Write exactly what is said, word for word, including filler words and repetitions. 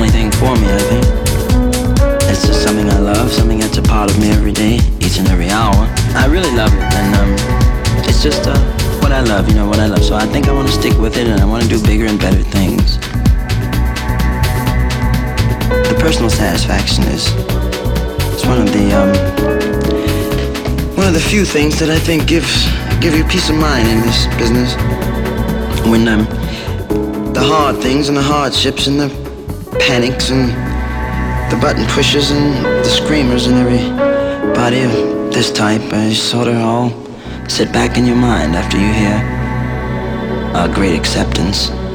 only thing for me, I think. It's just something I love, something that's a part of me every day, each and every hour. I really love it, and um, it's just uh, what I love, you know, what I love. So I think I want to stick with it, and I want to do bigger and better things. The personal satisfaction is it's one of the um, one of the few things that I think gives give you peace of mind in this business. When um, the hard things and the hardships and the panics and the button pushers and the screamers and everybody of this type, uh, sort of all sit back in your mind after you hear a great acceptance.